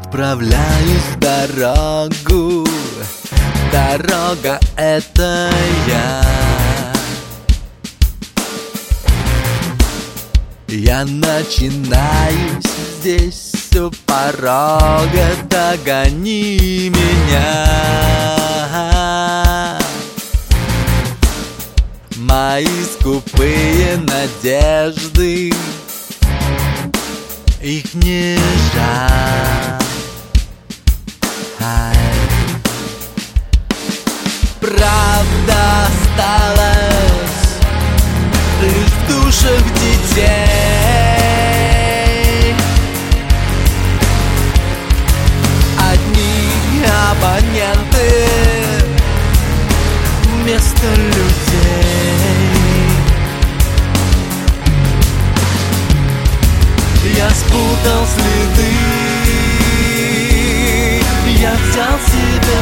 Отправляюсь в дорогу, дорога — это я. Я начинаюсь здесь у порога, догони меня. Мои скупые надежды, их не жаль. Правда осталась лишь в душах детей. Одни абоненты вместо людей. Я спутал следы, я взял себе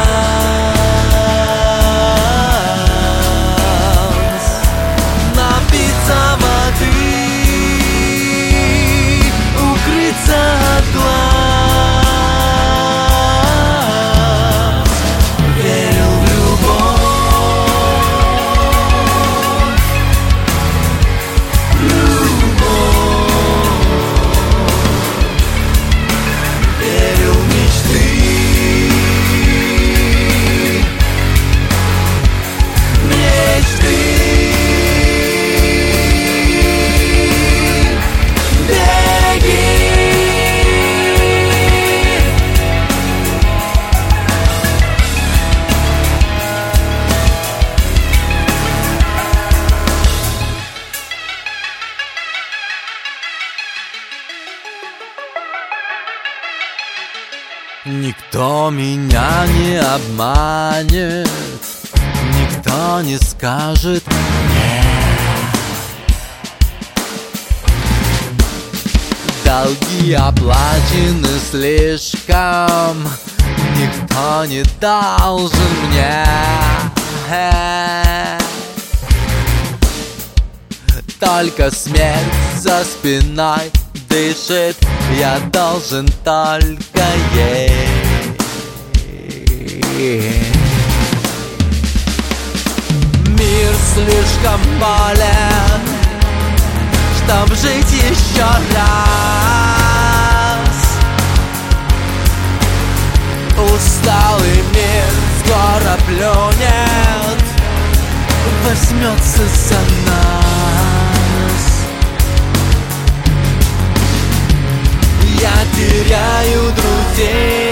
шанс напиться воды, укрыться от глаз. Верил в любовь, верил в мечты, мечты. Никто меня не обманет, никто не скажет нет. Долги оплачены слишком, никто не должен мне. Только смерть за спиной дышит, я должен только ей. Мир слишком болен, чтоб жить еще раз. Усталый мир скоро плюнет, возьмется за нас. Я теряю друзей,